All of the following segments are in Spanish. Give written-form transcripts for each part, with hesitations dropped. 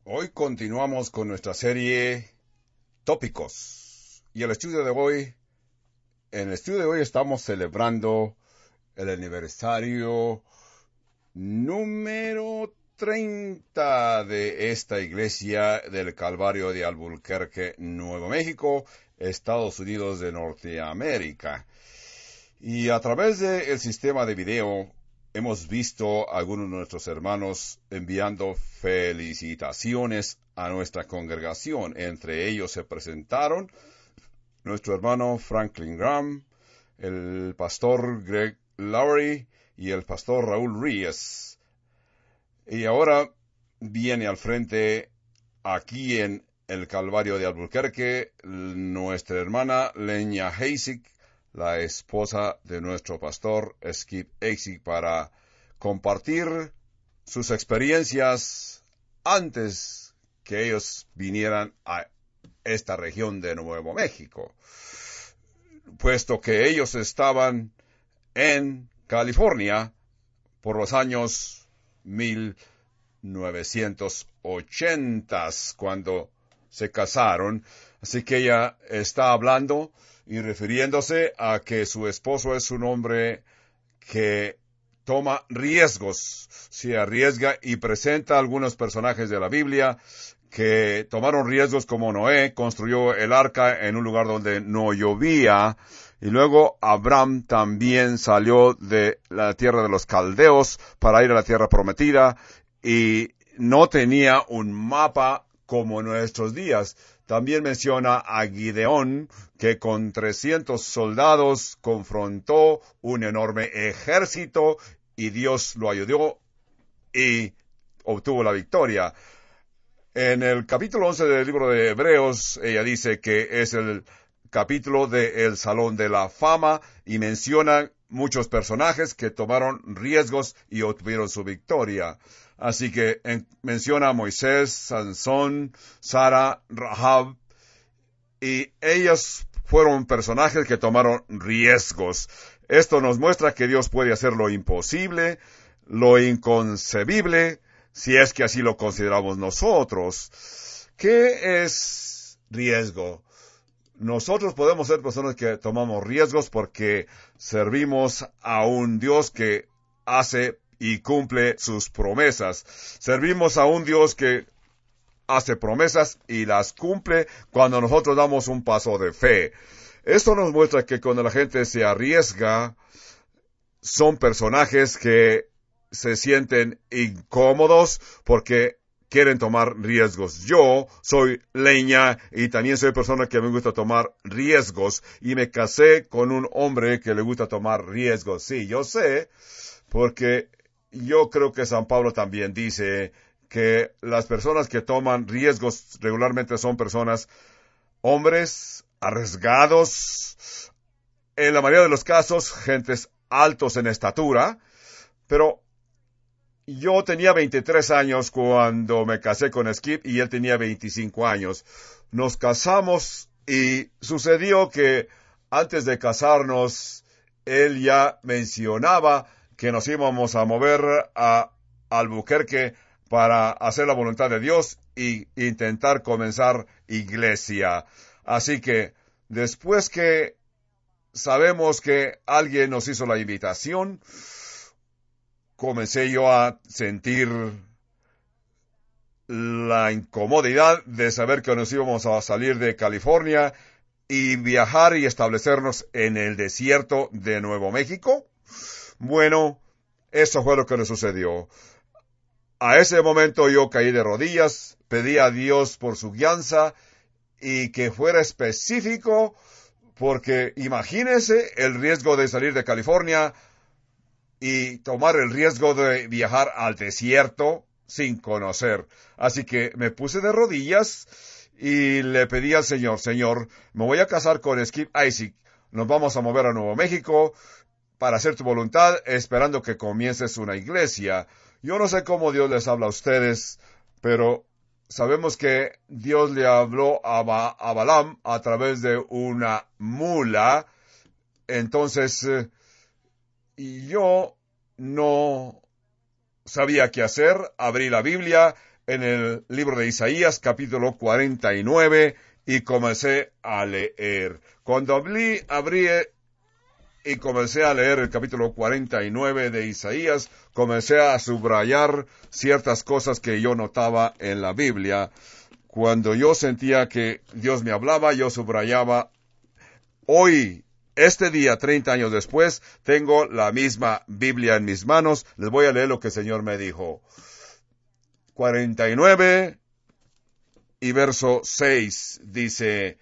Hoy continuamos con nuestra serie Tópicos. Y en el estudio de hoy estamos celebrando el aniversario número 30 de esta iglesia del Calvario de Albuquerque, Nuevo México, Estados Unidos de Norteamérica. Y a través del sistema de video hemos visto a algunos de nuestros hermanos enviando felicitaciones a nuestra congregación. Entre ellos se presentaron nuestro hermano Franklin Graham, el pastor Greg Lowry y el pastor Raúl Ríos. Y ahora viene al frente aquí en el Calvario de Albuquerque nuestra hermana Lenya Hasek, la esposa de nuestro pastor Skip Hasek, para compartir sus experiencias antes que ellos vinieran a esta región de Nuevo México, puesto que ellos estaban en California por los años 1980, cuando se casaron. Así que ella está hablando y refiriéndose a que su esposo es un hombre que toma riesgos, se arriesga y presenta algunos personajes de la Biblia que tomaron riesgos, como Noé construyó el arca en un lugar donde no llovía, y luego Abraham también salió de la tierra de los caldeos para ir a la tierra prometida y no tenía un mapa como en nuestros días. También menciona a Gideón, que con 300 soldados confrontó un enorme ejército y Dios lo ayudó y obtuvo la victoria. En el capítulo 11 del libro de Hebreos, ella dice que es el capítulo del Salón de la Fama y menciona muchos personajes que tomaron riesgos y obtuvieron su victoria. Así que menciona a Moisés, Sansón, Sara, Rahab, y ellos fueron personajes que tomaron riesgos. Esto nos muestra que Dios puede hacer lo imposible, lo inconcebible, si es que así lo consideramos nosotros. ¿Qué es riesgo? Nosotros podemos ser personas que tomamos riesgos porque servimos a un Dios que hace y cumple sus promesas. Servimos a un Dios que hace promesas y las cumple cuando nosotros damos un paso de fe. Esto nos muestra que cuando la gente se arriesga, son personajes que se sienten incómodos porque quieren tomar riesgos. Yo soy leña y también soy persona que me gusta tomar riesgos y me casé con un hombre que le gusta tomar riesgos. Sí, yo sé, porque yo creo que San Pablo también dice que las personas que toman riesgos regularmente son personas, hombres arriesgados, en la mayoría de los casos, gentes altos en estatura, pero yo tenía 23 años cuando me casé con Skip y él tenía 25 años. Nos casamos y sucedió que antes de casarnos, él ya mencionaba que nos íbamos a mover a Albuquerque para hacer la voluntad de Dios e intentar comenzar iglesia. Así que después que sabemos que alguien nos hizo la invitación, comencé yo a sentir la incomodidad de saber que nos íbamos a salir de California y viajar y establecernos en el desierto de Nuevo México. Bueno, eso fue lo que nos sucedió. A ese momento yo caí de rodillas, pedí a Dios por su guianza y que fuera específico, porque imagínense el riesgo de salir de California y tomar el riesgo de viajar al desierto sin conocer. Así que me puse de rodillas y le pedí al Señor, Señor, me voy a casar con Skip Hasek, nos vamos a mover a Nuevo México para hacer tu voluntad, esperando que comiences una iglesia. Yo no sé cómo Dios les habla a ustedes, pero sabemos que Dios le habló a Balaam a través de una mula. Entonces, y yo no sabía qué hacer. Abrí la Biblia en el libro de Isaías, capítulo 49, y comencé a leer. Cuando abrí y comencé a leer el capítulo 49 de Isaías, comencé a subrayar ciertas cosas que yo notaba en la Biblia. Cuando yo sentía que Dios me hablaba, yo subrayaba. Hoy, este día, 30 años después, tengo la misma Biblia en mis manos. Les voy a leer lo que el Señor me dijo. 49 y verso 6 dice: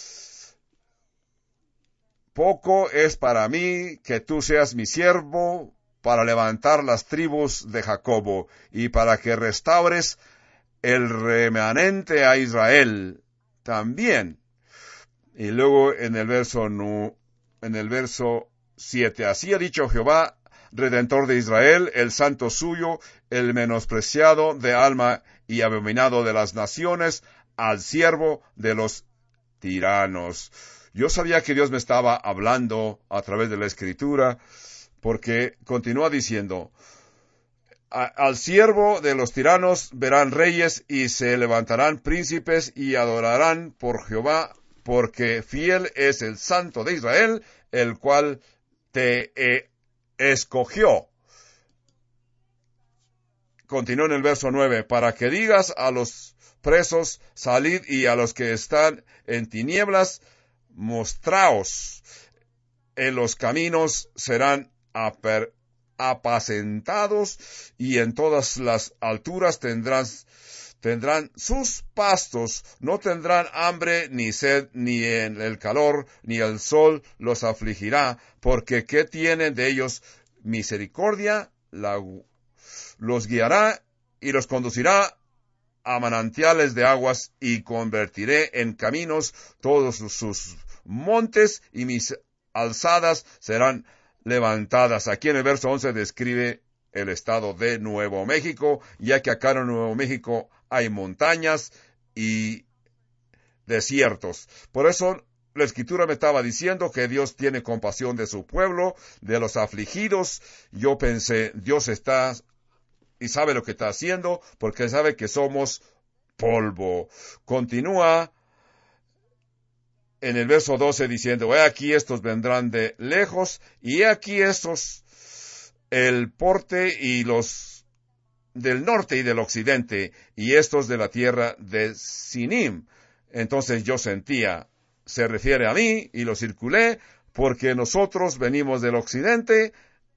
Poco es para mí que tú seas mi siervo para levantar las tribus de Jacobo y para que restaures el remanente a Israel también. Y luego en el verso 7, así ha dicho Jehová, Redentor de Israel, el santo suyo, el menospreciado de alma y abominado de las naciones, al siervo de los tiranos. Yo sabía que Dios me estaba hablando a través de la Escritura, porque continúa diciendo: al siervo de los tiranos verán reyes y se levantarán príncipes y adorarán por Jehová, porque fiel es el Santo de Israel, el cual te escogió. Continúa en el verso 9, para que digas a los presos, salid, y a los que están en tinieblas, mostraos. En los caminos serán apacentados, y en todas las alturas tendrán sus pastos, no tendrán hambre ni sed, ni en el calor, ni el sol los afligirá, porque ¿qué tienen de ellos misericordia? Los guiará y los conducirá a manantiales de aguas, y convertiré en caminos todos sus montes, y mis alzadas serán levantadas. Aquí en el verso 11 describe el estado de Nuevo México, ya que acá en Nuevo México hay montañas y desiertos. Por eso la Escritura me estaba diciendo que Dios tiene compasión de su pueblo, de los afligidos. Yo pensé, Dios está y sabe lo que está haciendo, porque sabe que somos polvo. Continúa en el verso 12 diciendo: he aquí estos vendrán de lejos, y he aquí estos el porte y los del norte y del occidente, y estos de la tierra de Sinim. Entonces yo sentía, se refiere a mí, y lo circulé, porque nosotros venimos del occidente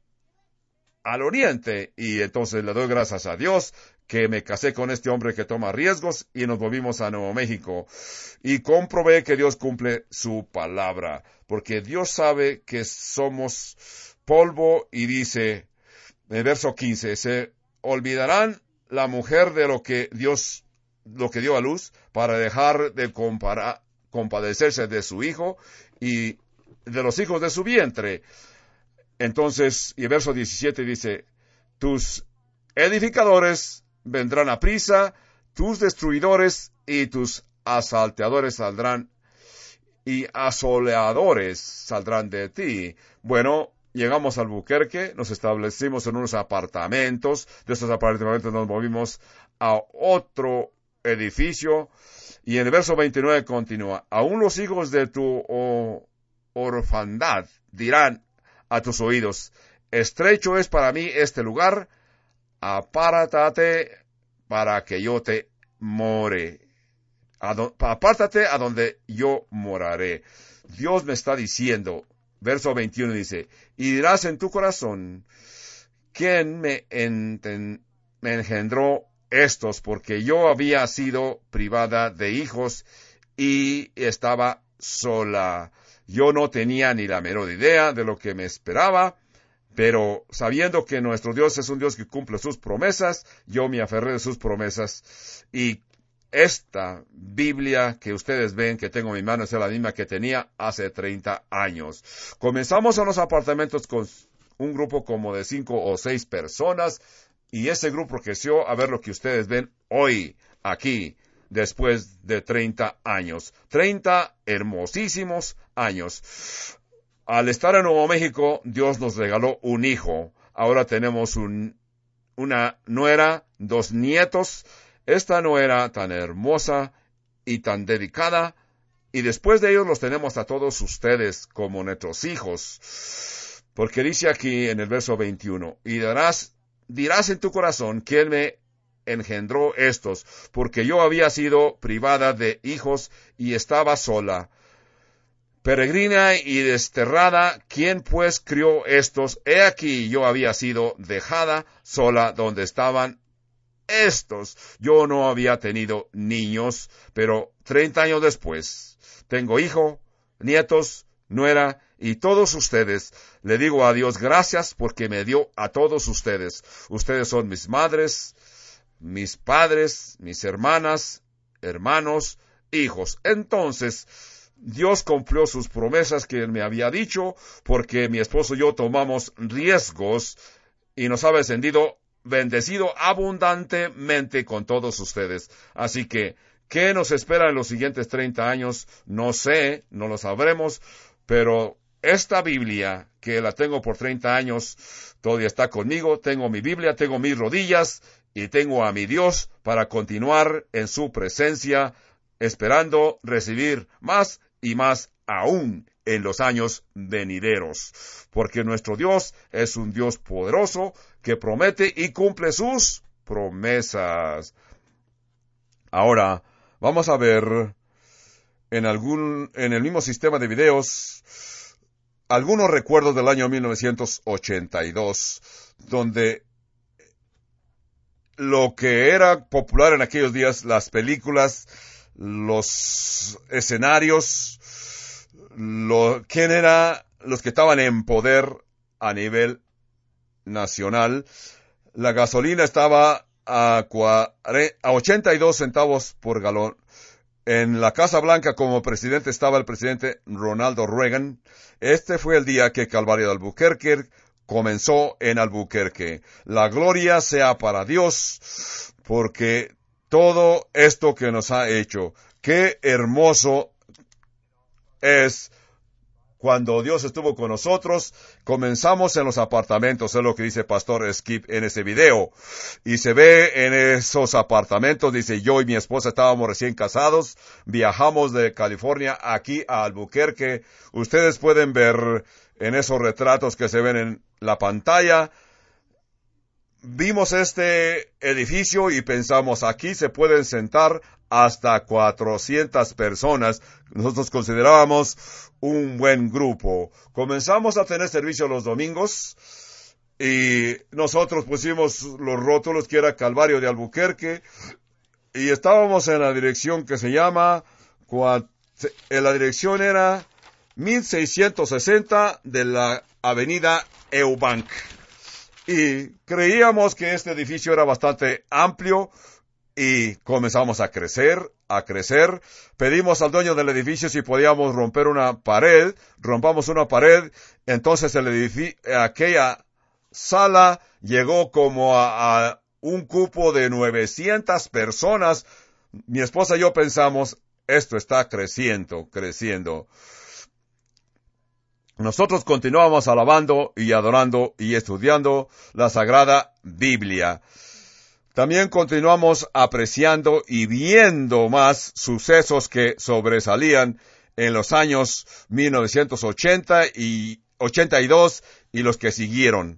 al oriente. Y entonces le doy gracias a Dios que me casé con este hombre que toma riesgos, y nos volvimos a Nuevo México. Y comprobé que Dios cumple su palabra, porque Dios sabe que somos polvo, y dice en el verso 15, se olvidarán la mujer de lo que dio a luz, para dejar de compadecerse de su hijo y de los hijos de su vientre. Entonces, y el verso 17 dice: tus edificadores vendrán a prisa, tus destruidores y tus asalteadores saldrán, y asoleadores saldrán de ti. Bueno, llegamos al Albuquerque, nos establecimos en unos apartamentos. De estos apartamentos nos movimos a otro edificio, y en el verso 29 continúa: aún los hijos de tu orfandad dirán a tus oídos: estrecho es para mí este lugar, apártate para que yo te more. Apártate a donde yo moraré. Dios me está diciendo, verso 21 dice: y dirás en tu corazón: ¿quién me engendró estos? Porque yo había sido privada de hijos y estaba sola. Yo no tenía ni la menor idea de lo que me esperaba, pero sabiendo que nuestro Dios es un Dios que cumple sus promesas, yo me aferré de sus promesas. Y esta Biblia que ustedes ven que tengo en mi mano es la misma que tenía hace 30 años. Comenzamos en los apartamentos con un grupo como de 5 o 6 personas, y ese grupo creció a ver lo que ustedes ven hoy aquí, después de 30 años. 30 hermosísimos años. Al estar en Nuevo México, Dios nos regaló un hijo. Ahora tenemos una nuera, 2 nietos. esta no era tan hermosa y tan dedicada, y después de ellos los tenemos a todos ustedes como nuestros hijos. Porque dice aquí en el verso 21, y dirás en tu corazón, ¿quién me engendró estos? Porque yo había sido privada de hijos y estaba sola, peregrina y desterrada. ¿Quién pues crió estos? He aquí yo había sido dejada sola donde estaban estos. Yo no había tenido niños, pero 30 años después tengo hijo, nietos, nuera, y todos ustedes. Le digo a Dios gracias porque me dio a todos ustedes. Ustedes son mis madres, mis padres, mis hermanas, hermanos, hijos. Entonces, Dios cumplió sus promesas que Él me había dicho, porque mi esposo y yo tomamos riesgos y nos ha bendecido abundantemente con todos ustedes. Así que, ¿qué nos espera en los siguientes 30 años? No sé, no lo sabremos, pero esta Biblia, que la tengo por 30 años, todavía está conmigo. Tengo mi Biblia, tengo mis rodillas y tengo a mi Dios para continuar en su presencia, esperando recibir más y más aún en los años venideros. Porque nuestro Dios es un Dios poderoso que promete y cumple sus promesas. Ahora, vamos a ver en el mismo sistema de videos algunos recuerdos del año 1982, donde lo que era popular en aquellos días, las películas, los escenarios, quién era los que estaban en poder a nivel nacional. La gasolina estaba a 82 centavos por galón. En la Casa Blanca como presidente estaba el presidente Ronald Reagan. Este fue el día que Calvario de Albuquerque comenzó en Albuquerque. La gloria sea para Dios, porque todo esto que nos ha hecho, qué hermoso es. Cuando Dios estuvo con nosotros, comenzamos en los apartamentos, es lo que dice Pastor Skip en ese video. Y se ve en esos apartamentos, dice, yo y mi esposa estábamos recién casados, viajamos de California aquí a Albuquerque. Ustedes pueden ver en esos retratos que se ven en la pantalla. Vimos este edificio y pensamos, aquí se pueden sentar hasta 400 personas. Nosotros considerábamos un buen grupo. Comenzamos a tener servicio los domingos y nosotros pusimos los rótulos que era Calvario de Albuquerque y estábamos en la dirección que se llama, la dirección era 1660 de la avenida Eubank. Y creíamos que este edificio era bastante amplio y comenzamos a crecer. Pedimos al dueño del edificio si podíamos romper una pared. Rompamos una pared. Entonces aquella sala llegó como a un cupo de 900 personas. Mi esposa y yo pensamos, esto está creciendo. Nosotros continuamos alabando y adorando y estudiando la Sagrada Biblia. También continuamos apreciando y viendo más sucesos que sobresalían en los años 1980 y 82 y los que siguieron.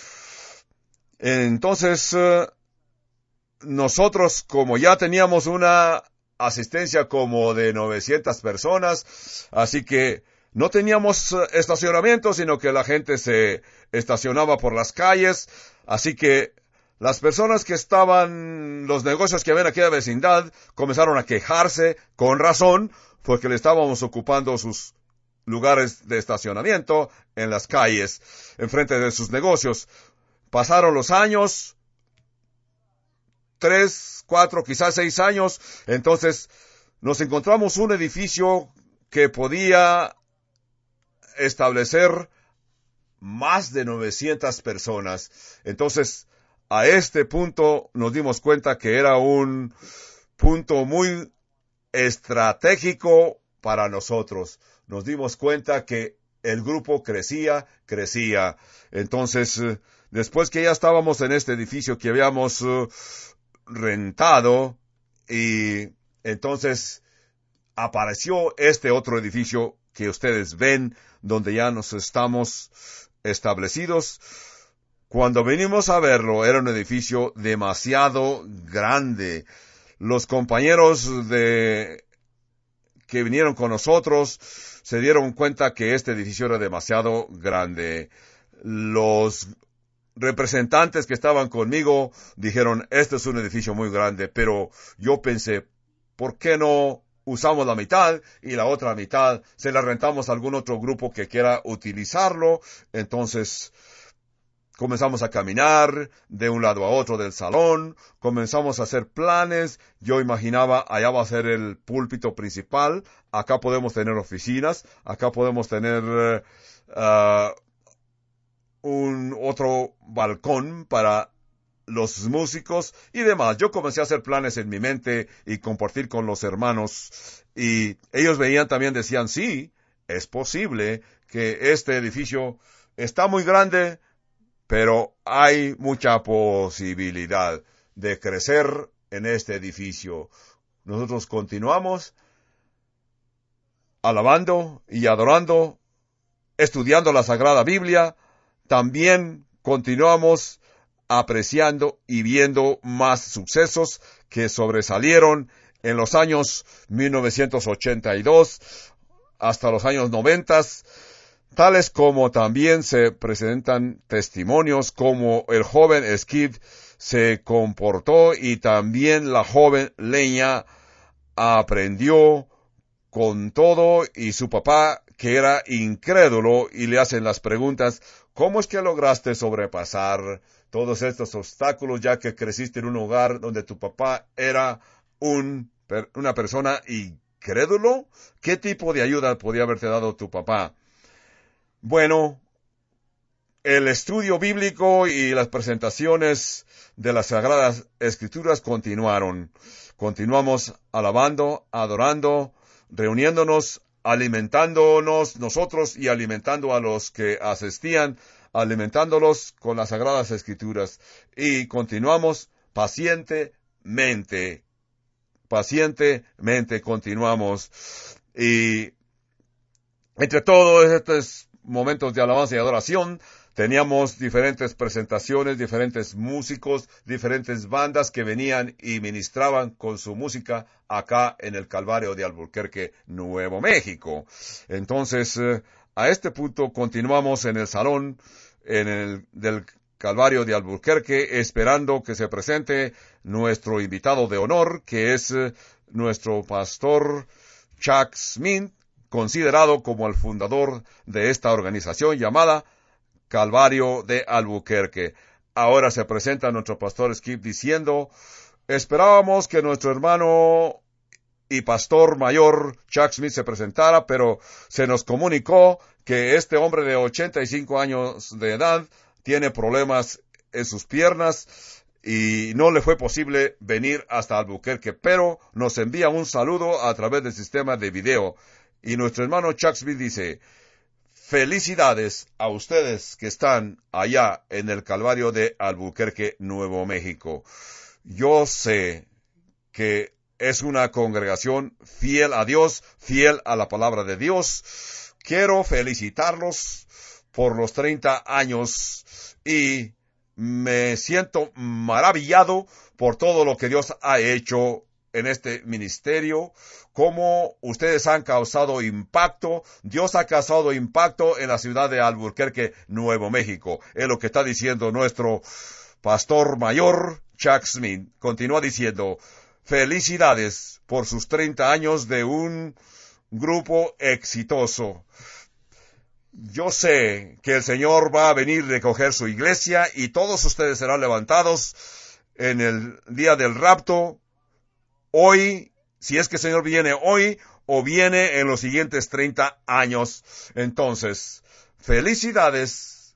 Entonces, nosotros como ya teníamos una asistencia como de 900 personas, así que no teníamos estacionamiento, sino que la gente se estacionaba por las calles. Así que las personas que estaban, los negocios que había en aquella vecindad, comenzaron a quejarse con razón, porque le estábamos ocupando sus lugares de estacionamiento en las calles, enfrente de sus negocios. Pasaron los años, 3, 4, quizás 6 años, entonces nos encontramos un edificio que podía establecer más de 900 personas. Entonces, a este punto nos dimos cuenta que era un punto muy estratégico para nosotros. Nos dimos cuenta que el grupo crecía. Entonces, después que ya estábamos en este edificio que habíamos rentado y entonces apareció este otro edificio que ustedes ven, donde ya nos estamos establecidos. Cuando vinimos a verlo, era un edificio demasiado grande. Los compañeros que vinieron con nosotros se dieron cuenta que este edificio era demasiado grande. Los representantes que estaban conmigo dijeron, este es un edificio muy grande, pero yo pensé, ¿por qué no usamos la mitad y la otra mitad se la rentamos a algún otro grupo que quiera utilizarlo? Entonces comenzamos a caminar de un lado a otro del salón, comenzamos a hacer planes. Yo imaginaba, allá va a ser el púlpito principal, acá podemos tener oficinas, acá podemos tener un otro balcón para los músicos y demás. Yo comencé a hacer planes en mi mente y compartir con los hermanos, y ellos veían también, decían, sí, es posible que este edificio está muy grande, pero hay mucha posibilidad de crecer en este edificio. Nosotros continuamos alabando y adorando, estudiando la Sagrada Biblia. También continuamos apreciando y viendo más sucesos que sobresalieron en los años 1982 hasta los años 90, tales como también se presentan testimonios como el joven Skid se comportó y también la joven Leña aprendió con todo, y su papá, que era incrédulo, y le hacen las preguntas, ¿cómo es que lograste sobrepasar todos estos obstáculos ya que creciste en un hogar donde tu papá era una persona incrédulo? ¿Qué tipo de ayuda podía haberte dado tu papá? Bueno, el estudio bíblico y las presentaciones de las Sagradas Escrituras continuaron. Continuamos alabando, adorando, reuniéndonos, alimentándonos nosotros y alimentando a los que asistían, alimentándolos con las Sagradas Escrituras. Y continuamos pacientemente continuamos. Y entre todos estos momentos de alabanza y adoración, teníamos diferentes presentaciones, diferentes músicos, diferentes bandas que venían y ministraban con su música acá en el Calvario de Albuquerque, Nuevo México. Entonces, a este punto continuamos en el salón del Calvario de Albuquerque, esperando que se presente nuestro invitado de honor, que es nuestro pastor Chuck Smith, considerado como el fundador de esta organización llamada Calvario de Albuquerque. Ahora se presenta nuestro pastor Skip diciendo, esperábamos que nuestro hermano y pastor mayor Chuck Smith se presentara, pero se nos comunicó que este hombre de 85 años de edad tiene problemas en sus piernas y no le fue posible venir hasta Albuquerque, pero nos envía un saludo a través del sistema de video. Y nuestro hermano Chuck Smith dice, felicidades a ustedes que están allá en el Calvario de Albuquerque, Nuevo México. Yo sé que es una congregación fiel a Dios, fiel a la palabra de Dios. Quiero felicitarlos por los 30 años y me siento maravillado por todo lo que Dios ha hecho en este ministerio, cómo ustedes han causado impacto. Dios ha causado impacto en la ciudad de Albuquerque, Nuevo México. Es lo que está diciendo nuestro pastor mayor, Chuck Smith. Continúa diciendo, felicidades por sus 30 años de un grupo exitoso. Yo sé que el Señor va a venir a recoger su iglesia y todos ustedes serán levantados en el día del rapto. Hoy, si es que el Señor viene hoy o viene en los siguientes 30 años. Entonces, felicidades,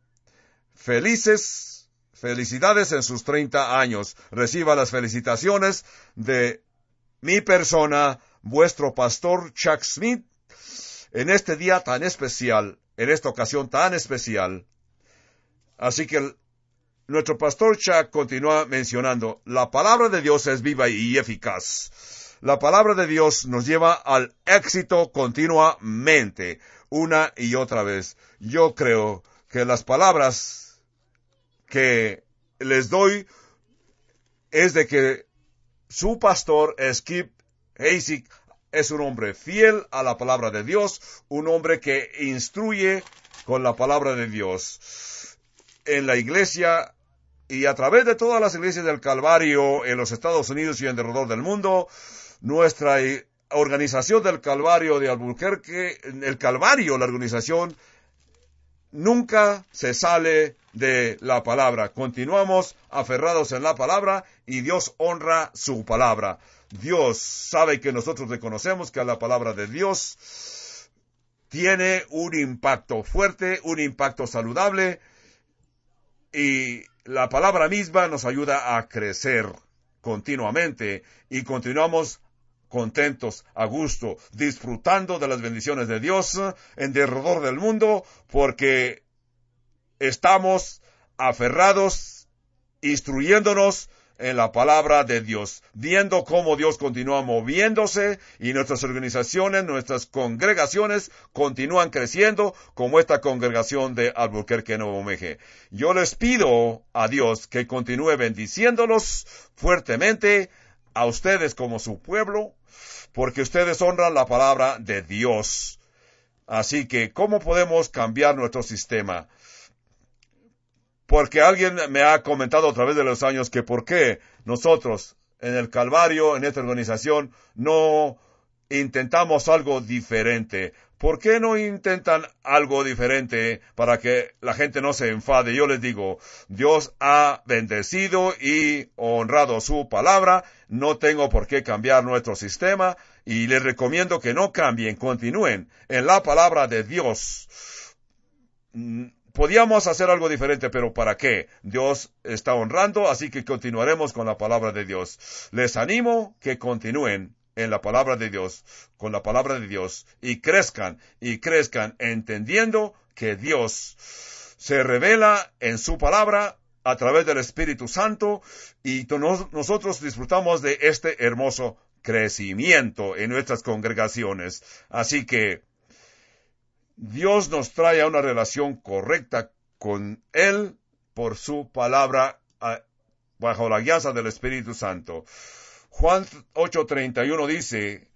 felicidades en sus 30 años. Reciba las felicitaciones de mi persona, vuestro pastor Chuck Smith, en este día tan especial, en esta ocasión tan especial. Así que nuestro pastor Chuck continúa mencionando, la palabra de Dios es viva y eficaz. La palabra de Dios nos lleva al éxito continuamente, una y otra vez. Yo creo que las palabras que les doy es de que su pastor, Skip Heitzig, es un hombre fiel a la palabra de Dios, un hombre que instruye con la palabra de Dios. En la iglesia y a través de todas las iglesias del Calvario en los Estados Unidos y en alrededor del mundo, nuestra organización del Calvario de Albuquerque, el Calvario, la organización, nunca se sale de la palabra. Continuamos aferrados en la palabra y Dios honra su palabra. Dios sabe que nosotros reconocemos que la palabra de Dios tiene un impacto fuerte, un impacto saludable, y la palabra misma nos ayuda a crecer continuamente y continuamos contentos, a gusto, disfrutando de las bendiciones de Dios en derredor del mundo, porque estamos aferrados, instruyéndonos en la palabra de Dios, viendo cómo Dios continúa moviéndose y nuestras organizaciones, nuestras congregaciones continúan creciendo, como esta congregación de Albuquerque, Nuevo México. Yo les pido a Dios que continúe bendiciéndolos fuertemente a ustedes como su pueblo, porque ustedes honran la palabra de Dios. Así que, ¿cómo podemos cambiar nuestro sistema? Porque alguien me ha comentado a través de los años que por qué nosotros en el Calvario, en esta organización, no intentamos algo diferente. ¿Por qué no intentan algo diferente para que la gente no se enfade? Yo les digo, Dios ha bendecido y honrado su palabra. No tengo por qué cambiar nuestro sistema y les recomiendo que no cambien, continúen en la palabra de Dios. Podíamos hacer algo diferente, pero ¿para qué? Dios está honrando, así que continuaremos con la palabra de Dios. Les animo que continúen en la palabra de Dios, con la palabra de Dios, y crezcan, entendiendo que Dios se revela en su palabra a través del Espíritu Santo, y nosotros disfrutamos de este hermoso crecimiento en nuestras congregaciones. Así que Dios nos trae a una relación correcta con Él por su palabra bajo la guianza del Espíritu Santo. Juan 8:31 dice,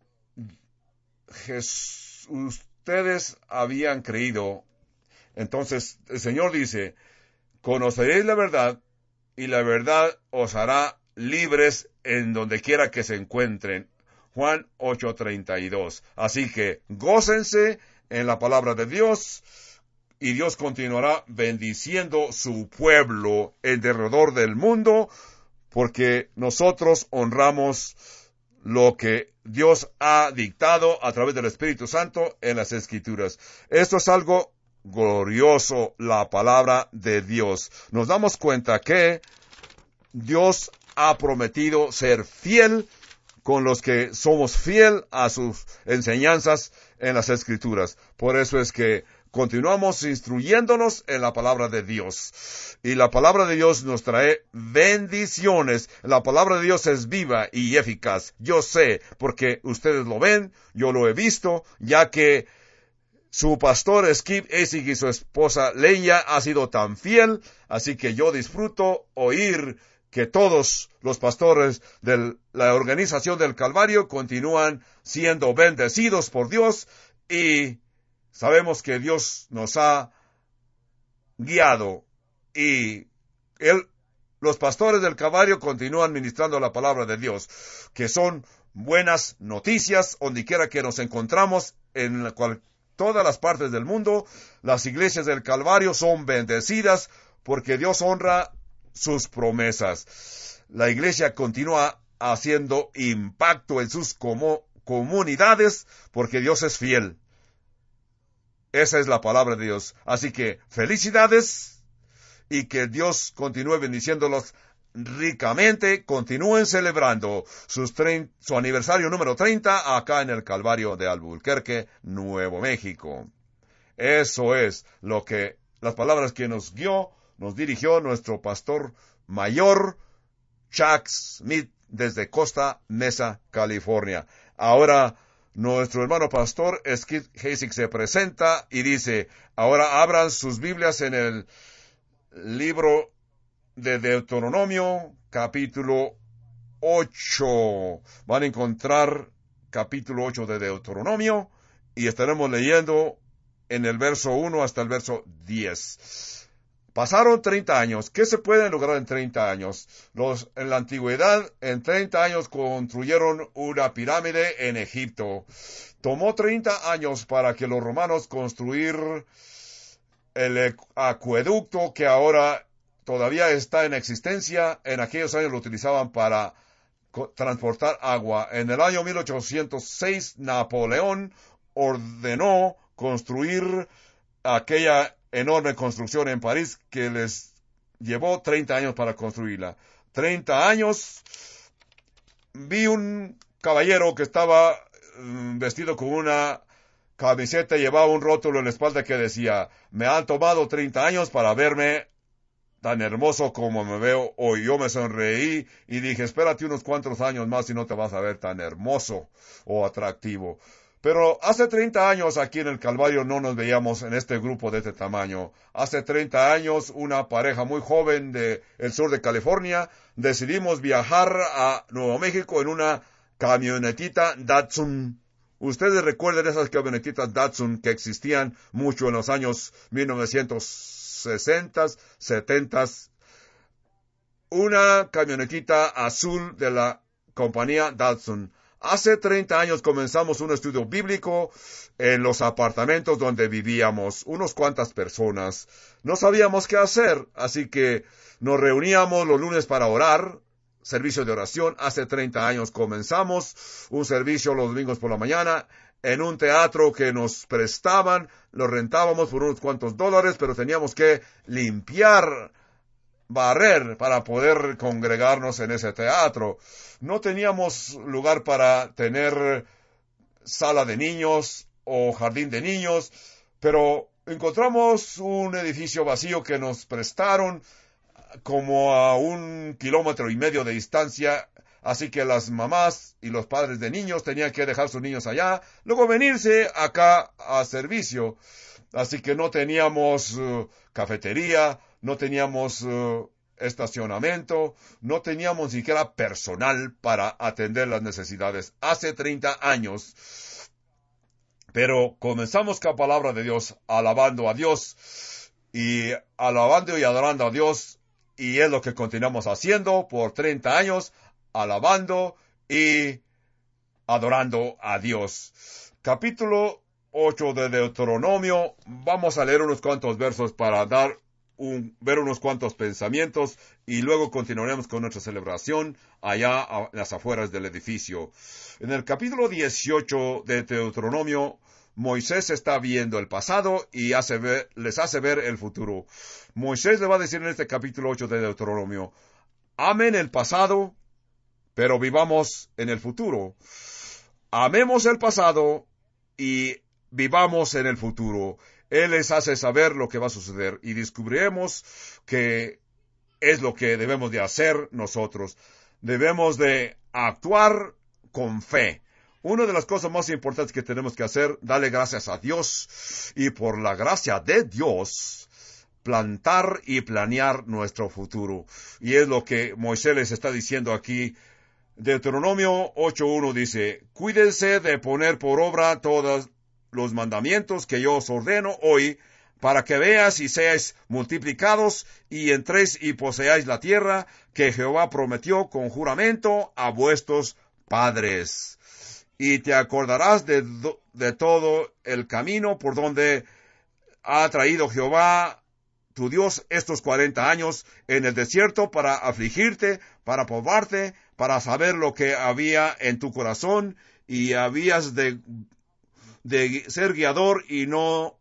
ustedes habían creído. Entonces el Señor dice, conoceréis la verdad y la verdad os hará libres en donde quiera que se encuentren. Juan 8:32. Así que gócense en la palabra de Dios, y Dios continuará bendiciendo su pueblo en derredor del mundo, porque nosotros honramos lo que Dios ha dictado a través del Espíritu Santo en las Escrituras. Esto es algo glorioso, la palabra de Dios. Nos damos cuenta que Dios ha prometido ser fiel con los que somos fiel a sus enseñanzas en las Escrituras. Por eso es que continuamos instruyéndonos en la palabra de Dios. Y la palabra de Dios nos trae bendiciones. La palabra de Dios es viva y eficaz. Yo sé, porque ustedes lo ven, yo lo he visto, ya que su pastor Skip Heitzig y su esposa Leia ha sido tan fiel, así que yo disfruto oír que todos los pastores de la organización del Calvario continúan siendo bendecidos por Dios, y sabemos que Dios nos ha guiado, y los pastores del Calvario continúan ministrando la palabra de Dios, que son buenas noticias donde quiera que nos encontramos en todas las partes del mundo. Las iglesias del Calvario son bendecidas porque Dios honra sus promesas. La iglesia continúa haciendo impacto en sus comunidades porque Dios es fiel. Esa es la palabra de Dios. Así que felicidades y que Dios continúe bendiciéndolos ricamente. Continúen celebrando su aniversario número 30 acá en el Calvario de Albuquerque, Nuevo México. Eso es lo que las palabras que nos nos dirigió nuestro pastor mayor, Chuck Smith, desde Costa Mesa, California. Ahora, nuestro hermano pastor Skip Hasek se presenta y dice, ahora abran sus Biblias en el libro de Deuteronomio, capítulo 8. Van a encontrar capítulo 8 de Deuteronomio y estaremos leyendo en el verso 1 hasta el verso 10. Pasaron 30 años. ¿Qué se puede lograr en 30 años? En la antigüedad, en 30 años construyeron una pirámide en Egipto. Tomó 30 años para que los romanos construir el acueducto que ahora todavía está en existencia. En aquellos años lo utilizaban para transportar agua. En el año 1806, Napoleón ordenó construir aquella enorme construcción en París que les llevó 30 años para construirla. 30 años. Vi un caballero que estaba vestido con una camiseta y llevaba un rótulo en la espalda que decía, me han tomado 30 años para verme tan hermoso como me veo hoy. Yo me sonreí y dije, espérate unos cuantos años más y no te vas a ver tan hermoso o atractivo. Pero hace 30 años aquí en el Calvario no nos veíamos en este grupo de este tamaño. Hace 30 años una pareja muy joven del sur de California decidimos viajar a Nuevo México en una camionetita Datsun. Ustedes recuerdan esas camionetitas Datsun que existían mucho en los años 1960, 70. Una camionetita azul de la compañía Datsun. Hace 30 años comenzamos un estudio bíblico en los apartamentos donde vivíamos, unos cuantas personas. No sabíamos qué hacer, así que nos reuníamos los lunes para orar, servicio de oración. Hace 30 años comenzamos un servicio los domingos por la mañana en un teatro que nos prestaban, lo rentábamos por unos cuantos dólares, pero teníamos que barrer para poder congregarnos en ese teatro. No teníamos lugar para tener sala de niños o jardín de niños, pero encontramos un edificio vacío que nos prestaron como a 1,5 kilómetros de distancia, así que las mamás y los padres de niños tenían que dejar sus niños allá, luego venirse acá a servicio. Así que no teníamos cafetería, no teníamos estacionamiento, no teníamos ni siquiera personal para atender las necesidades. Hace 30 años. Pero comenzamos con la palabra de Dios, alabando a Dios y alabando y adorando a Dios. Y es lo que continuamos haciendo por 30 años, alabando y adorando a Dios. Capítulo 8 de Deuteronomio. Vamos a leer unos cuantos versos para ver unos cuantos pensamientos y luego continuaremos con nuestra celebración allá en las afueras del edificio. En el capítulo 18 de Deuteronomio, Moisés está viendo el pasado y les hace ver el futuro. Moisés le va a decir en este capítulo 8 de Deuteronomio, amen el pasado, pero vivamos en el futuro. Amemos el pasado y vivamos en el futuro. Él les hace saber lo que va a suceder y descubriremos que es lo que debemos de hacer nosotros. Debemos de actuar con fe. Una de las cosas más importantes que tenemos que hacer, darle gracias a Dios y por la gracia de Dios, plantar y planear nuestro futuro. Y es lo que Moisés les está diciendo aquí. Deuteronomio 8:1 dice, cuídense de poner por obra todos los mandamientos que yo os ordeno hoy, para que veas y seáis multiplicados y entréis y poseáis la tierra que Jehová prometió con juramento a vuestros padres. Y te acordarás de todo el camino por donde ha traído Jehová tu Dios estos 40 años en el desierto para afligirte, para probarte, para saber lo que había en tu corazón, y habías de ser guiador y no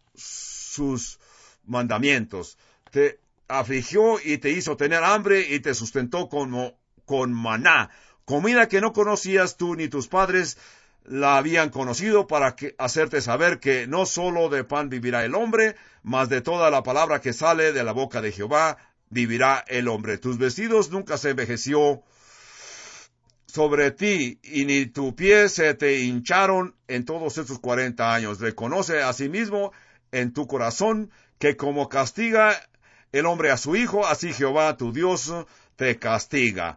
sus mandamientos. Te afligió y te hizo tener hambre y te sustentó con maná, comida que no conocías tú ni tus padres, la habían conocido para hacerte saber que no solo de pan vivirá el hombre, mas de toda la palabra que sale de la boca de Jehová vivirá el hombre. Tus vestidos nunca se envejeció sobre ti, y ni tu pie se te hincharon en todos estos 40 años. Reconoce asimismo en tu corazón que como castiga el hombre a su hijo, así Jehová tu Dios te castiga.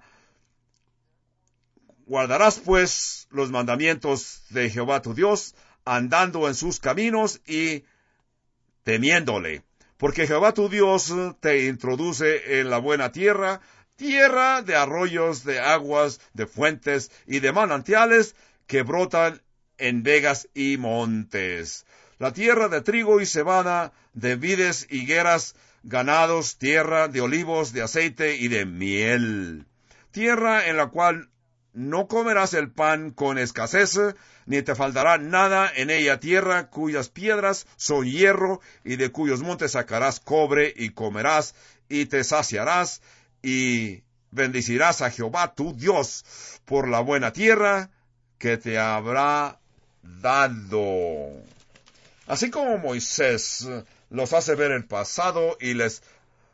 Guardarás pues los mandamientos de Jehová tu Dios, andando en sus caminos y temiéndole. Porque Jehová tu Dios te introduce en la buena tierra, tierra de arroyos, de aguas, de fuentes y de manantiales que brotan en vegas y montes. La tierra de trigo y cebada, de vides, higueras, ganados, tierra de olivos, de aceite y de miel. Tierra en la cual no comerás el pan con escasez, ni te faltará nada en ella, tierra cuyas piedras son hierro, y de cuyos montes sacarás cobre, y comerás, y te saciarás, y bendecirás a Jehová tu Dios por la buena tierra que te habrá dado. Así como Moisés los hace ver el pasado y les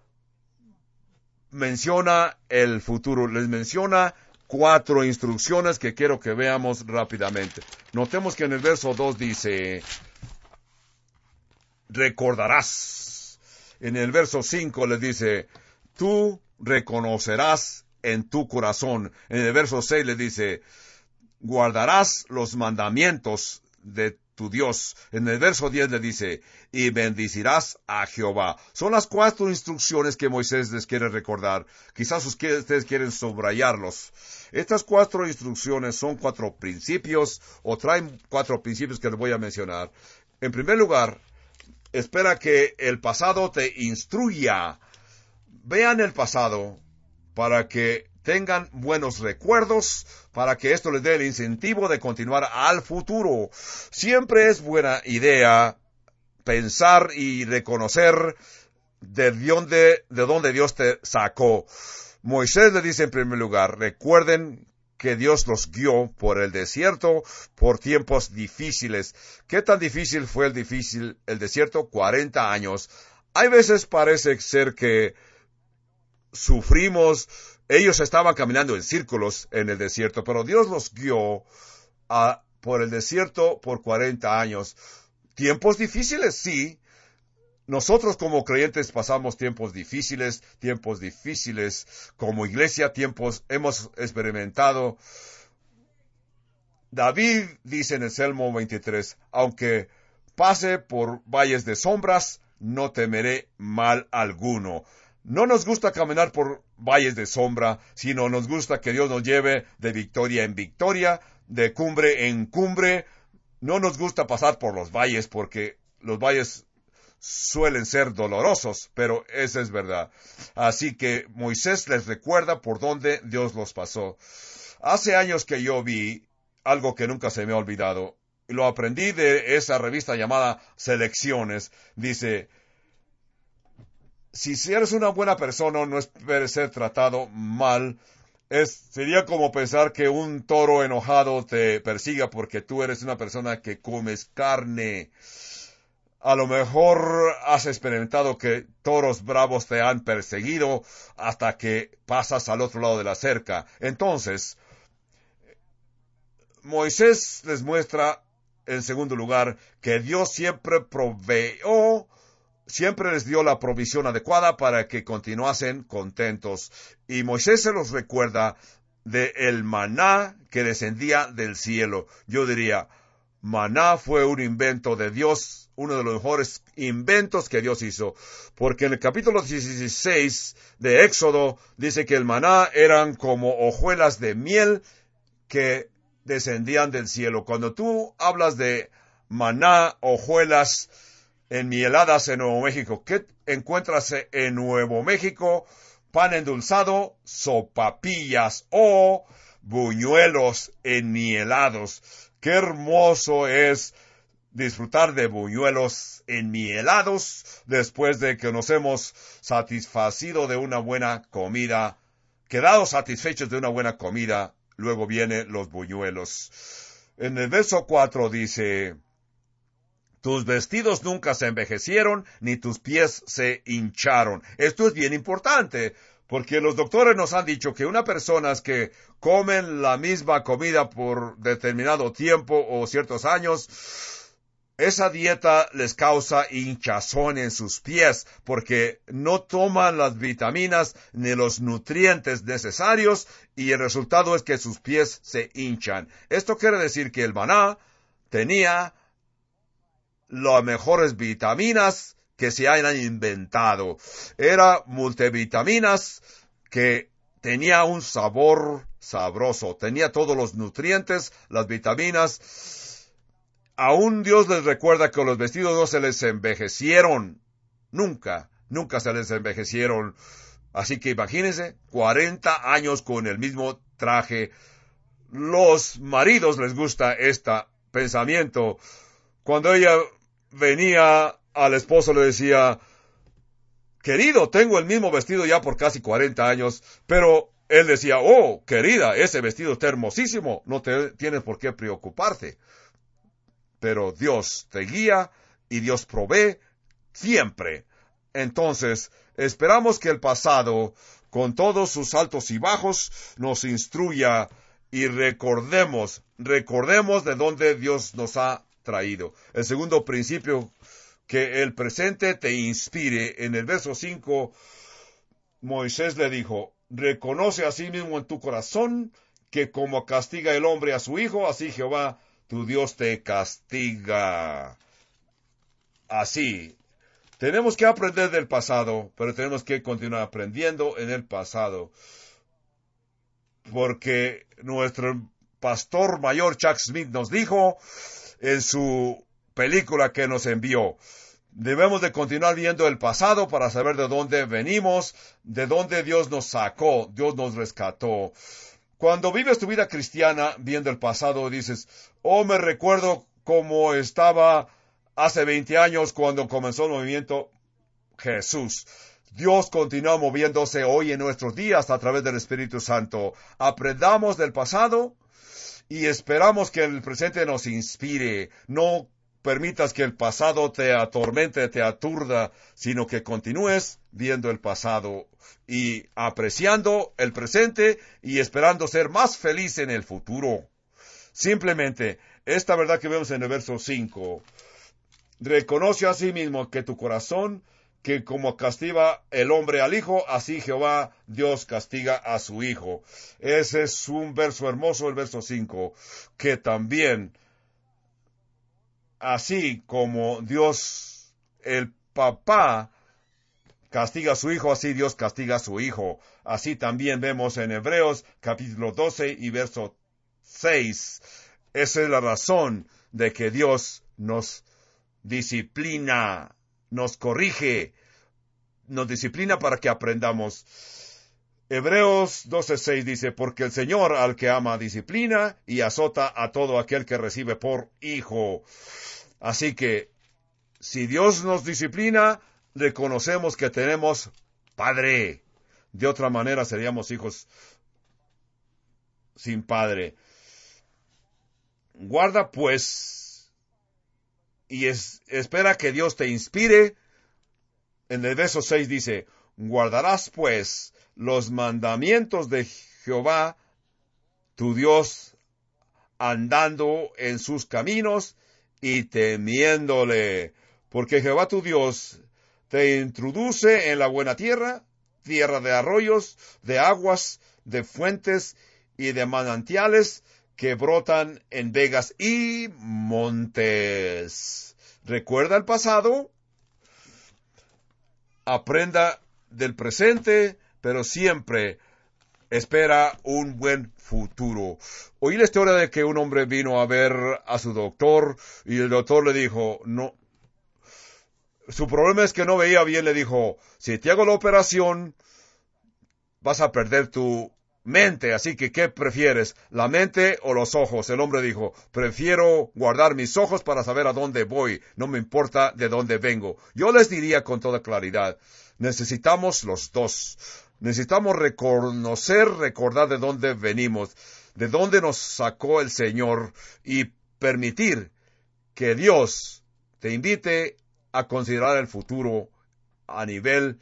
menciona el futuro, les menciona 4 instrucciones que quiero que veamos rápidamente. Notemos que en el verso 2 dice, recordarás. En el verso 5 les dice, tú reconocerás en tu corazón. En el verso 6 le dice, guardarás los mandamientos de tu Dios. En el verso 10 le dice, y bendecirás a Jehová. Son las 4 instrucciones que Moisés les quiere recordar. Quizás ustedes quieren subrayarlos. Estas 4 instrucciones son 4 principios, o traen 4 principios que les voy a mencionar. En primer lugar, espera que el pasado te instruya. Vean el pasado para que tengan buenos recuerdos, para que esto les dé el incentivo de continuar al futuro. Siempre es buena idea pensar y reconocer de dónde Dios te sacó. Moisés le dice en primer lugar, recuerden que Dios los guió por el desierto por tiempos difíciles. ¿Qué tan difícil fue el desierto? 40 años. Hay veces parece ser que sufrimos. Ellos estaban caminando en círculos en el desierto, pero Dios los guió por el desierto por 40 años. Tiempos difíciles, sí. Nosotros como creyentes pasamos tiempos difíciles como iglesia, hemos experimentado. David dice en el Salmo 23, aunque pase por valles de sombras, no temeré mal alguno. No nos gusta caminar por valles de sombra, sino nos gusta que Dios nos lleve de victoria en victoria, de cumbre en cumbre. No nos gusta pasar por los valles porque los valles suelen ser dolorosos, pero esa es verdad. Así que Moisés les recuerda por dónde Dios los pasó. Hace años que yo vi algo que nunca se me ha olvidado. Lo aprendí de esa revista llamada Selecciones. Dice, si eres una buena persona, no esperes ser tratado mal. Sería como pensar que un toro enojado te persiga porque tú eres una persona que comes carne. A lo mejor has experimentado que toros bravos te han perseguido hasta que pasas al otro lado de la cerca. Entonces, Moisés les muestra, en segundo lugar, que Dios siempre siempre les dio la provisión adecuada para que continuasen contentos. Y Moisés se los recuerda de el maná que descendía del cielo. Yo diría, maná fue un invento de Dios, uno de los mejores inventos que Dios hizo, porque en el capítulo 16 de Éxodo dice que el maná eran como hojuelas de miel que descendían del cielo. Cuando tú hablas de maná, hojuelas enmieladas en Nuevo México, ¿qué encuentras en Nuevo México? Pan endulzado, sopapillas o buñuelos enmielados. Qué hermoso es disfrutar de buñuelos enmielados después de que nos hemos satisfacido de una buena comida, quedado satisfechos de una buena comida. Luego vienen los buñuelos. En el verso 4 dice, tus vestidos nunca se envejecieron, ni tus pies se hincharon. Esto es bien importante, porque los doctores nos han dicho que unas personas que comen la misma comida por determinado tiempo o ciertos años, esa dieta les causa hinchazón en sus pies, porque no toman las vitaminas ni los nutrientes necesarios, y el resultado es que sus pies se hinchan. Esto quiere decir que el maná tenía las mejores vitaminas que se hayan inventado. Era multivitaminas que tenía un sabor sabroso, tenía todos los nutrientes, las vitaminas. Aún Dios les recuerda que los vestidos no se les envejecieron. Nunca se les envejecieron. Así que imagínense, 40 años con el mismo traje. Los maridos les gusta este pensamiento. Cuando ella venía al esposo le decía, querido, tengo el mismo vestido ya por casi 40 años, pero él decía, oh, querida, ese vestido está hermosísimo, no tienes por qué preocuparte. Pero Dios te guía y Dios provee siempre. Entonces, esperamos que el pasado, con todos sus altos y bajos, nos instruya y recordemos de dónde Dios nos ha traído. El segundo principio, que el presente te inspire. En el verso 5, Moisés le dijo, reconoce a sí mismo en tu corazón que como castiga el hombre a su hijo, así Jehová tu Dios te castiga. Así. Tenemos que aprender del pasado, pero tenemos que continuar aprendiendo en el pasado. Porque nuestro pastor mayor Chuck Smith nos dijo en su película que nos envió, debemos de continuar viendo el pasado para saber de dónde venimos, de dónde Dios nos sacó, Dios nos rescató. Cuando vives tu vida cristiana viendo el pasado, dices, oh, me recuerdo cómo estaba hace 20 años cuando comenzó el movimiento Jesús. Dios continúa moviéndose hoy en nuestros días a través del Espíritu Santo. Aprendamos del pasado y esperamos que el presente nos inspire. No permitas que el pasado te atormente, te aturda, sino que continúes viendo el pasado y apreciando el presente y esperando ser más feliz en el futuro. Simplemente, esta verdad que vemos en el verso 5, reconoce a sí mismo que tu corazón, que como castiga el hombre al hijo, así Jehová Dios castiga a su hijo. Ese es un verso hermoso, el verso 5, que también, así como Dios, el papá, castiga a su hijo, así Dios castiga a su hijo. Así también vemos en Hebreos capítulo 12 y verso 6. Esa es la razón de que Dios nos disciplina, nos corrige, nos disciplina para que aprendamos. Hebreos 12:6 dice, porque el Señor al que ama disciplina y azota a todo aquel que recibe por hijo. Así que, si Dios nos disciplina, reconocemos que tenemos padre. De otra manera seríamos hijos sin padre. Guarda pues y espera que Dios te inspire. En el verso 6 dice, guardarás pues los mandamientos de Jehová, tu Dios, andando en sus caminos y temiéndole. Porque Jehová tu Dios te introduce en la buena tierra, tierra de arroyos, de aguas, de fuentes y de manantiales que brotan en vegas y montes. ¿Recuerda el pasado? Aprenda del presente, pero siempre espera un buen futuro. Oí la historia de que un hombre vino a ver a su doctor y el doctor le dijo, no, su problema es que no veía bien, le dijo, si te hago la operación, vas a perder tu mente, así que ¿qué prefieres? ¿La mente o los ojos? El hombre dijo, prefiero guardar mis ojos para saber a dónde voy, no me importa de dónde vengo. Yo les diría con toda claridad, necesitamos los dos. Necesitamos recordar de dónde venimos. de dónde nos sacó el Señor y permitir que Dios te invite a considerar el futuro a nivel.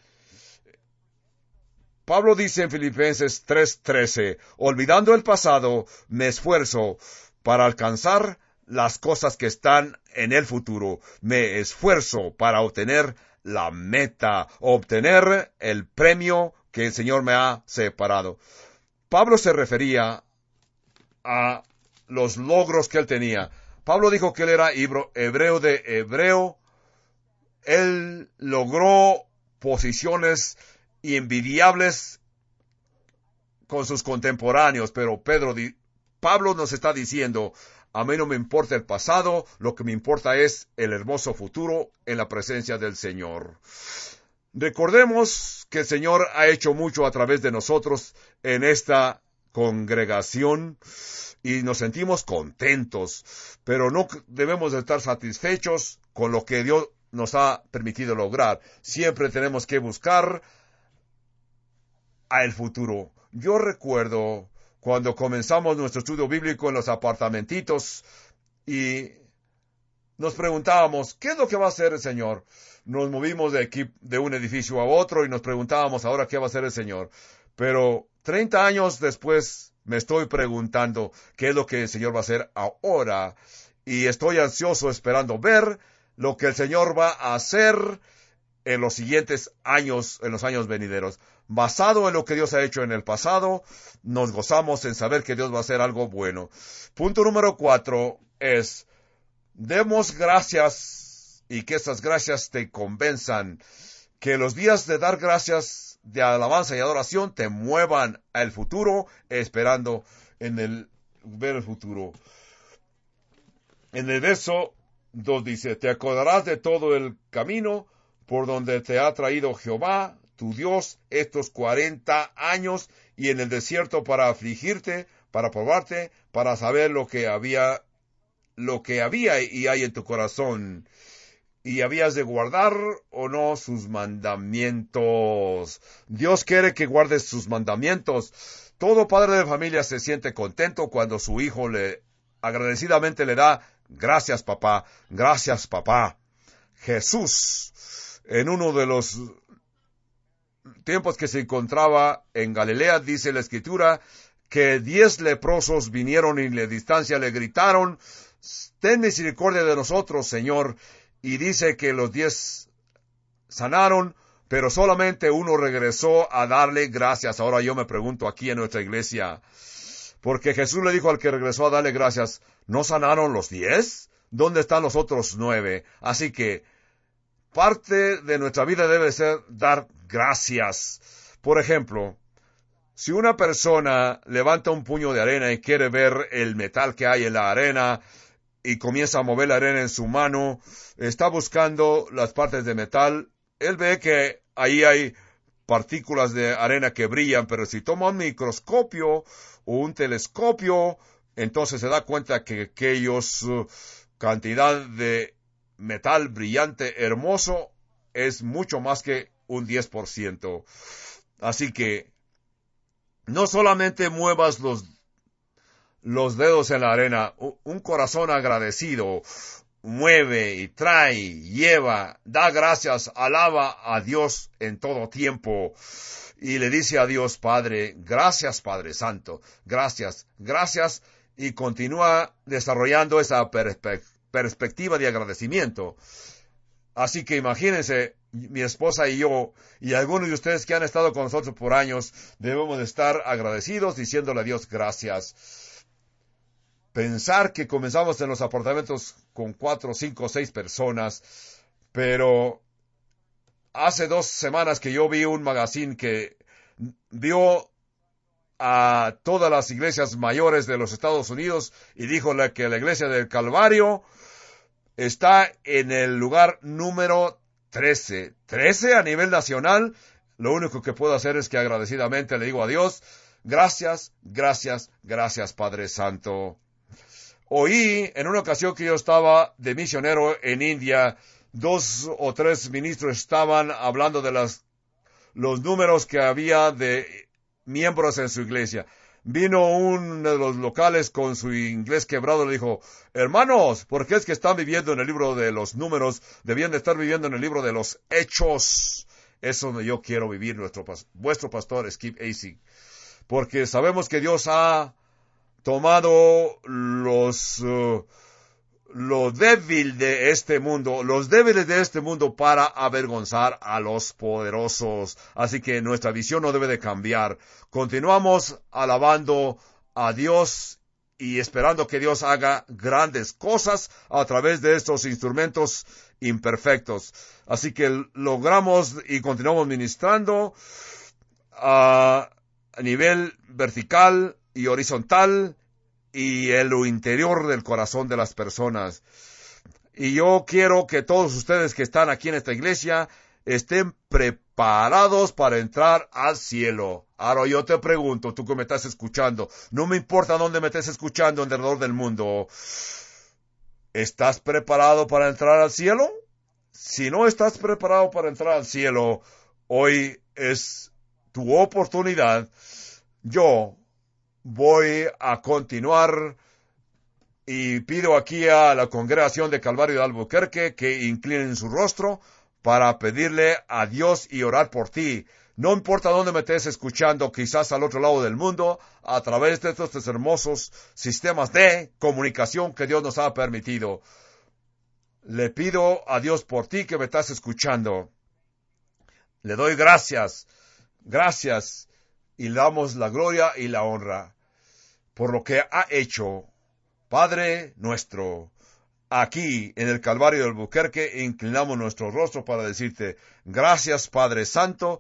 Pablo dice en Filipenses 3:13, olvidando el pasado, me esfuerzo para alcanzar las cosas que están en el futuro. Me esfuerzo para obtener la meta, obtener el premio que el Señor me ha separado. Pablo se refería a los logros que él tenía. Pablo dijo que él era hebreo de hebreo. Él logró posiciones envidiables con sus contemporáneos, pero Pablo nos está diciendo, a mí no me importa el pasado, lo que me importa es el hermoso futuro en la presencia del Señor. Recordemos que el Señor ha hecho mucho a través de nosotros en esta congregación y nos sentimos contentos, pero no debemos de estar satisfechos con lo que Dios nos ha permitido lograr. Siempre tenemos que buscar al futuro. Yo recuerdo cuando comenzamos nuestro estudio bíblico en los apartamentitos y nos preguntábamos, ¿qué es lo que va a hacer el Señor? Nos movimos de un edificio a otro y nos preguntábamos, ahora, ¿qué va a hacer el Señor? Pero 30 años después me estoy preguntando, ¿qué es lo que el Señor va a hacer ahora? Y estoy ansioso esperando ver lo que el Señor va a hacer en los siguientes años, en los años venideros. Basado en lo que Dios ha hecho en el pasado, nos gozamos en saber que Dios va a hacer algo bueno. Punto número 4 es, demos gracias y que esas gracias te convenzan. Que los días de dar gracias, de alabanza y adoración te muevan al futuro, esperando ver el futuro. En el verso 2 dice, te acordarás de todo el camino por donde te ha traído Jehová, tu Dios, estos 40 años, y en el desierto para afligirte, para probarte, para saber lo que había y hay en tu corazón. Y habías de guardar o no sus mandamientos. Dios quiere que guardes sus mandamientos. Todo padre de familia se siente contento cuando su hijo agradecidamente le da, gracias papá, gracias papá. Jesús, en uno de los tiempos que se encontraba en Galilea, dice la Escritura, que 10 leprosos vinieron y de distancia le gritaron, ten misericordia de nosotros, Señor. Y dice que los 10 sanaron, pero solamente uno regresó a darle gracias. Ahora yo me pregunto aquí en nuestra iglesia, porque Jesús le dijo al que regresó a darle gracias, ¿no sanaron los 10? ¿Dónde están los otros 9? Así que parte de nuestra vida debe ser dar gracias. Por ejemplo, si una persona levanta un puño de arena y quiere ver el metal que hay en la arena y comienza a mover la arena en su mano, está buscando las partes de metal, él ve que ahí hay partículas de arena que brillan, pero si toma un microscopio o un telescopio, entonces se da cuenta que aquellos cantidad de metal brillante hermoso es mucho más que un 10%. Así que no solamente muevas los dedos en la arena, un corazón agradecido mueve y trae, lleva, da gracias, alaba a Dios en todo tiempo y le dice a Dios Padre, gracias Padre Santo, gracias, gracias, y continúa desarrollando esa perspectiva de agradecimiento. Así que imagínense, mi esposa y yo, y algunos de ustedes que han estado con nosotros por años, debemos de estar agradecidos diciéndole a Dios gracias. Pensar que comenzamos en los apartamentos con 4, 5, 6 personas, pero hace 2 semanas que yo vi un magazine que vio a todas las iglesias mayores de los Estados Unidos y dijo que la iglesia del Calvario está en el lugar número 13. 13 a nivel nacional. Lo único que puedo hacer es que agradecidamente le digo a Dios, gracias, gracias, gracias Padre Santo. Oí en una ocasión que yo estaba de misionero en India, 2 o 3 ministros estaban hablando de los números que había de miembros en su iglesia. Vino uno de los locales con su inglés quebrado y le dijo, hermanos, ¿por qué es que están viviendo en el libro de los números? Debían de estar viviendo en el libro de los hechos. Es donde yo quiero vivir, vuestro pastor Skip Acey. Porque sabemos que Dios ha tomado lo débil de este mundo, los débiles de este mundo para avergonzar a los poderosos. Así que nuestra visión no debe de cambiar. Continuamos alabando a Dios y esperando que Dios haga grandes cosas a través de estos instrumentos imperfectos. Así que logramos y continuamos ministrando a nivel vertical y horizontal y en lo interior del corazón de las personas. Y yo quiero que todos ustedes que están aquí en esta iglesia estén preparados para entrar al cielo. Ahora yo te pregunto, tú que me estás escuchando, no me importa dónde me estés escuchando alrededor del mundo, ¿estás preparado para entrar al cielo? Si no estás preparado para entrar al cielo, hoy es tu oportunidad. Yo voy a continuar y pido aquí a la congregación de Calvario de Albuquerque que inclinen su rostro para pedirle a Dios y orar por ti. No importa dónde me estés escuchando, quizás al otro lado del mundo, a través de estos hermosos sistemas de comunicación que Dios nos ha permitido. Le pido a Dios por ti que me estás escuchando. Le doy gracias, y le damos la gloria y la honra por lo que ha hecho, Padre nuestro. Aquí en el Calvario del Albuquerque inclinamos nuestro rostro para decirte, gracias Padre Santo,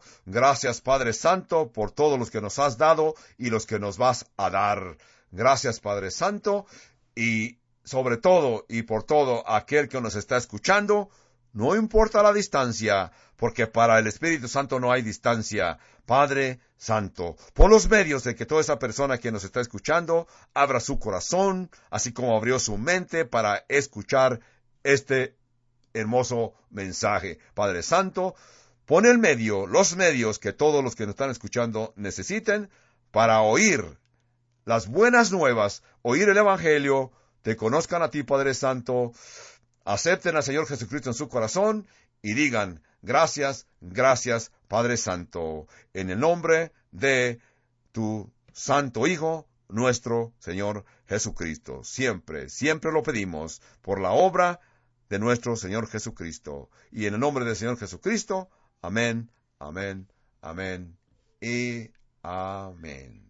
por todos los que nos has dado y los que nos vas a dar. Gracias Padre Santo, y sobre todo y por todo aquel que nos está escuchando, no importa la distancia, porque para el Espíritu Santo no hay distancia. Padre Santo, por los medios de que toda esa persona que nos está escuchando abra su corazón, así como abrió su mente para escuchar este hermoso mensaje. Padre Santo, pon los medios que todos los que nos están escuchando necesiten para oír las buenas nuevas, oír el Evangelio, te conozcan a ti, Padre Santo, acepten al Señor Jesucristo en su corazón y digan, gracias, Padre Santo, en el nombre de tu Santo Hijo, nuestro Señor Jesucristo. Siempre lo pedimos por la obra de nuestro Señor Jesucristo. Y en el nombre del Señor Jesucristo, amén y amén.